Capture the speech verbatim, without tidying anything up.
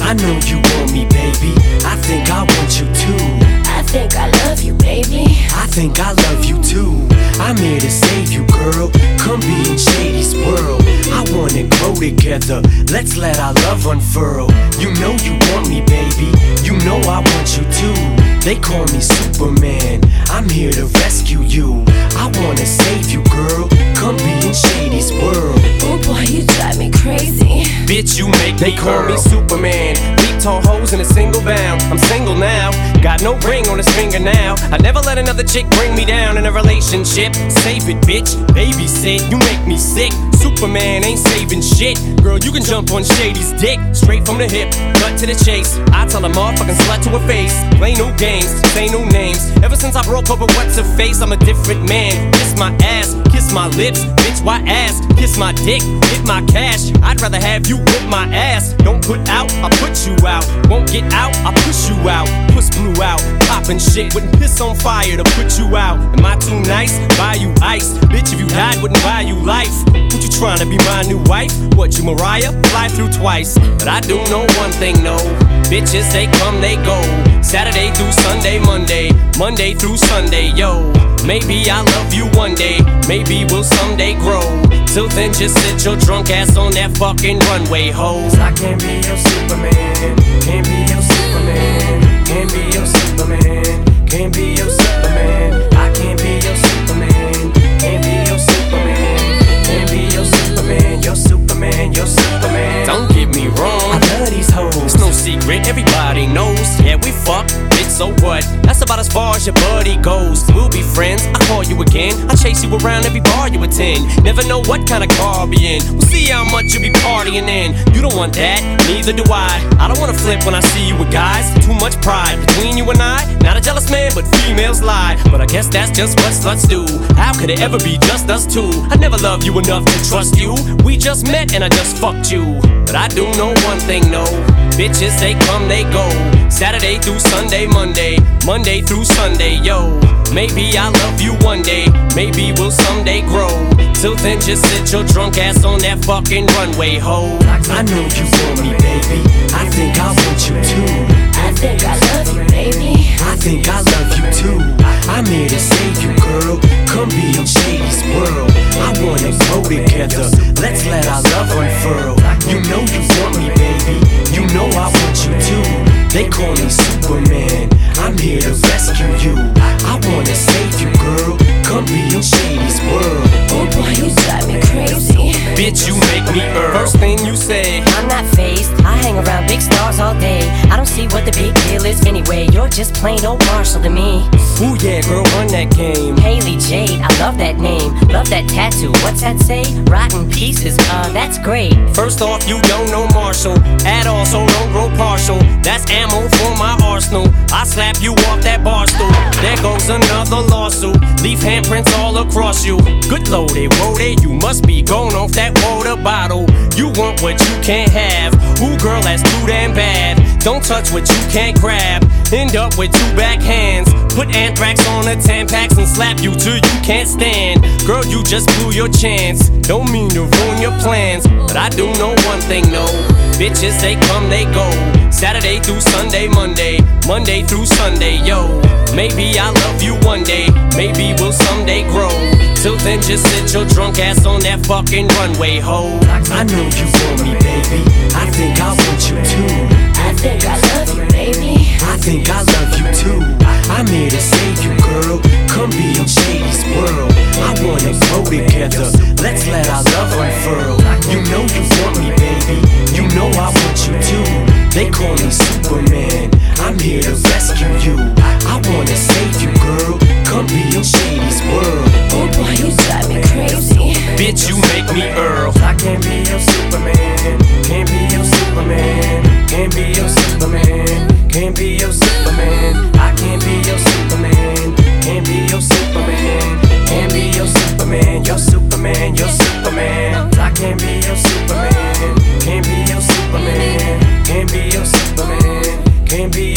I know you want me, baby. I think I want you too. I think I love you, baby. I think I love you too. I'm here to save you, girl. Come be in Shady's world. I wanna grow together. Let's let our love unfurl. You know you want me, baby. You know I want you too. They call me Superman. I'm here to rescue you. I wanna save you, girl. Come be in Shady's world. Oh boy, you drive me crazy. Bitch, you make They me call girl. me Superman. Beat tall hoes in a single bound. I'm single now. Got no ring on his finger now. I never let another chick bring me down in a relationship. Save it, bitch. Babysit. You make me sick. Superman ain't saving shit. Girl, you can jump on Shady's dick. Straight from the hip, cut to the chase. I tell a motherfucking slut to her face. Play no games, say no names. Ever since I broke up with what's her face, I'm a different man. Kiss my ass, kiss my lips. Bitch, why ass? Kiss my dick, hit my cash. I'd rather have you whip my ass. Don't put out, I put you out. Won't get out, I push you out. Puss blew out, poppin' shit. Wouldn't piss on fire to put you out. Am I too nice? Buy you ice. Bitch, if you died, wouldn't buy you life. What you trying to be my new wife? What, you Mariah? Fly through twice. But I do know one thing, no. Bitches, they come, they go. Saturday through Sunday, Monday. Monday through Sunday, yo. Maybe I'll love you one day. Maybe we'll someday grow. Till then, just sit your drunk ass on that fucking runway, ho. I can't be your Superman. Can't be your Superman. Can't be your Superman. Can't be your Superman. I can't be your Superman. Can't be your Superman. Can't be your Superman. You're Superman. You're Superman. Don't get me wrong, I love these hoes. it's no secret, everybody knows. Yeah, we fuck, bitch, so what? That's about as far as your buddy goes. We'll be friends, I call you again. I chase you around every bar you attend. Never know what kind of car I'll be in. We'll see how much you be partying in. You don't want that, neither do I. I don't wanna flip when I see you with guys. Too much pride between you and I. Not a jealous man, but females lie. But I guess that's just what sluts do. How could it ever be just us two? I never loved you enough to trust you. We just met and I just fucked you. But I do know one thing, no. Bitches, they come, they go. Saturday through Sunday, Monday. Monday through Sunday, yo. Maybe I'll love you one day. Maybe we'll someday grow. Till then, just sit your drunk ass on that fucking runway, ho. I know you want me, baby. I think I want you too. I think I love you, baby. I think I love you too. I'm here to save you, girl. Come be in Shady's world. I wanna grow together. Let's let our love unfurl. You know you want me, baby. You know I want you too. They call me Superman. I'm here to rescue you. I wanna save you, girl. Come be in Shady's world. Oh boy, you drive me crazy. Bitch, you make me Earl. First thing you say, I'm not phased, I hang around big stars all day. I don't see what the big deal is anyway. You're just plain old Marshall to me. ooh yeah, girl, run that game. Haley Jade, I love that name. Love that tattoo, what's that say? Rotten pieces, uh, that's great. First off, you don't know Marshall at all, so don't grow partial. That's ammo for my arsenal. I slap you off that bar stool. There goes another lawsuit. Leave handprints all across you. Good loaded, loaded, you must be going off that water bottle. You want what you can't have. Ooh, girl, that's too damn bad. Don't touch what you can't grab. End up with two backhands. Put anthrax on the Tampax and slap you till you can't stand. Girl, you just blew your chance. Don't mean to ruin your plans, but I do know one thing, no. Bitches, they come, they go. Saturday through Sunday, Monday. Monday through Sunday, yo. Maybe I'll love you one day. Maybe we'll someday grow. Till then, just sit your drunk ass on that fucking runway, ho. I know you want me, baby. I think I want you too. I think I love you, baby. I think I love you too. I'm here to save you, girl. Come be in Shady's world. I wanna grow together. Let's let our love unfurl. You know you want me, baby. You know I want you too. They call me Superman. I'm here to rescue you. I wanna save you, girl. Come be in Shady's world. Oh boy, you drive me crazy. Bitch, you make me Earl. I can't be your Superman. Can't be your Superman. Can't be your Superman. Can't be your Superman. I can't be your Superman. Can't be your Superman. Can't be your Superman. You're Superman. You're Superman. I can't be your Superman. Can't be your Superman. Can't be your Superman. Can't be